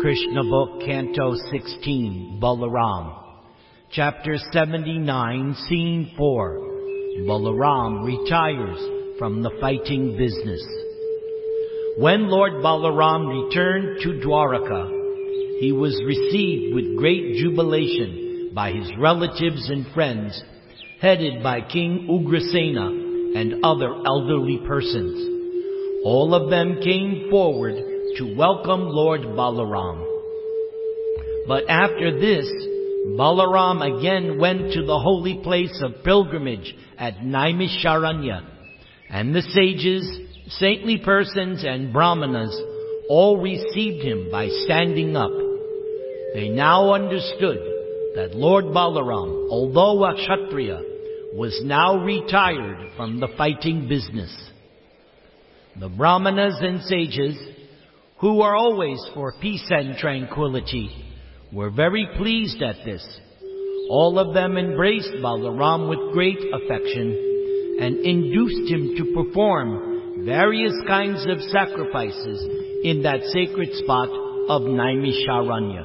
Krishna Book, Canto 16, Balaram. Chapter 79, Scene 4. Balaram retires from the fighting business. When Lord Balaram returned to Dwaraka, he was received with great jubilation by his relatives and friends, headed by King Ugrasena and other elderly persons. All of them came forward to welcome Lord Balaram. But after this, Balaram again went to the holy place of pilgrimage at Naimisharanya, and the sages, saintly persons, and brahmanas all received him by standing up. They now understood that Lord Balaram, although a Kshatriya, was now retired from the fighting business. The brahmanas and sages, who are always for peace and tranquility, were very pleased at this. All of them embraced Balaram with great affection and induced him to perform various kinds of sacrifices in that sacred spot of Naimisharanya.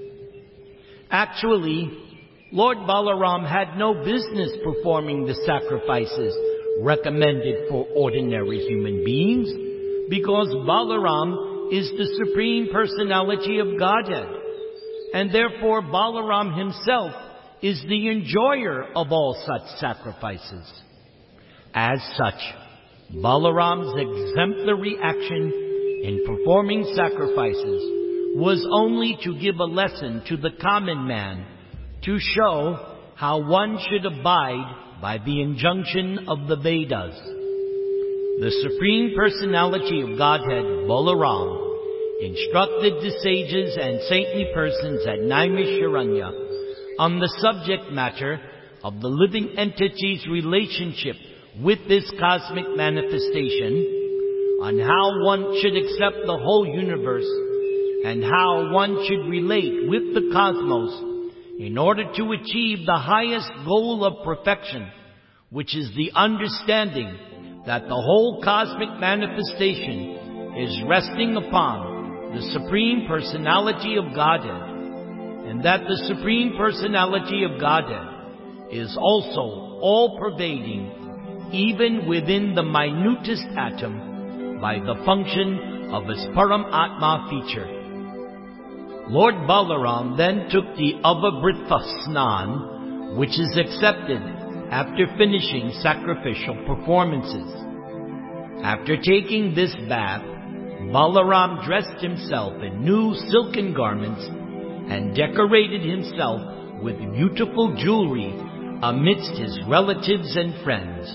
Actually, Lord Balaram had no business performing the sacrifices recommended for ordinary human beings, because Balaram is the Supreme Personality of Godhead, and therefore Balaram himself is the enjoyer of all such sacrifices. As such, Balaram's exemplary action in performing sacrifices was only to give a lesson to the common man, to show how one should abide by the injunction of the Vedas. The Supreme Personality of Godhead, Balaram, instructed the sages and saintly persons at Naimisharanya on the subject matter of the living entity's relationship with this cosmic manifestation, on how one should accept the whole universe, and how one should relate with the cosmos in order to achieve the highest goal of perfection, which is the understanding that the whole cosmic manifestation is resting upon the Supreme Personality of Godhead, and that the Supreme Personality of Godhead is also all-pervading, even within the minutest atom, by the function of its Paramatma feature. Lord Balaram then took the Avabritva Snan, which is accepted after finishing sacrificial performances. After taking this bath, Balaram dressed himself in new silken garments and decorated himself with beautiful jewelry amidst his relatives and friends.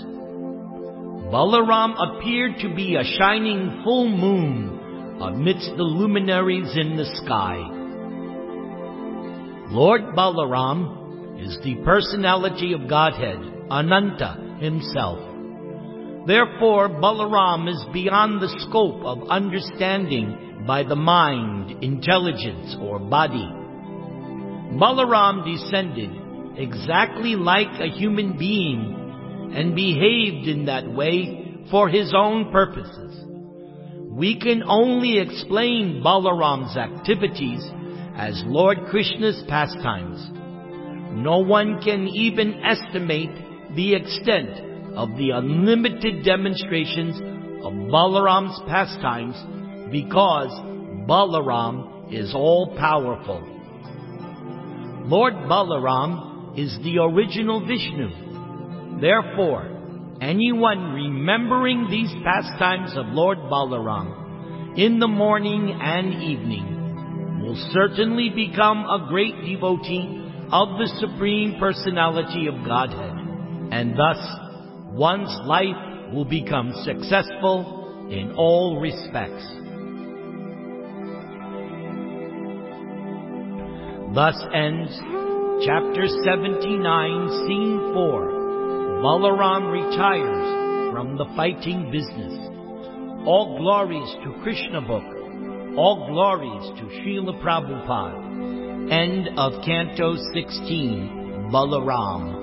Balaram appeared to be a shining full moon amidst the luminaries in the sky. Lord Balaram is the Personality of Godhead, Ananta himself. Therefore, Balaram is beyond the scope of understanding by the mind, intelligence, or body. Balaram descended exactly like a human being and behaved in that way for his own purposes. We can only explain Balaram's activities as Lord Krishna's pastimes. No one can even estimate the extent of the unlimited demonstrations of Balaram's pastimes, because Balaram is all-powerful. Lord Balaram is the original Vishnu. Therefore, anyone remembering these pastimes of Lord Balaram in the morning and evening will certainly become a great devotee of the Supreme Personality of Godhead, and thus one's life will become successful in all respects. Thus ends Chapter 79, Scene 4. Balaram retires from the fighting business. All glories to Krishna Book. All glories to Srila Prabhupada. End of Canto 16, Balaram.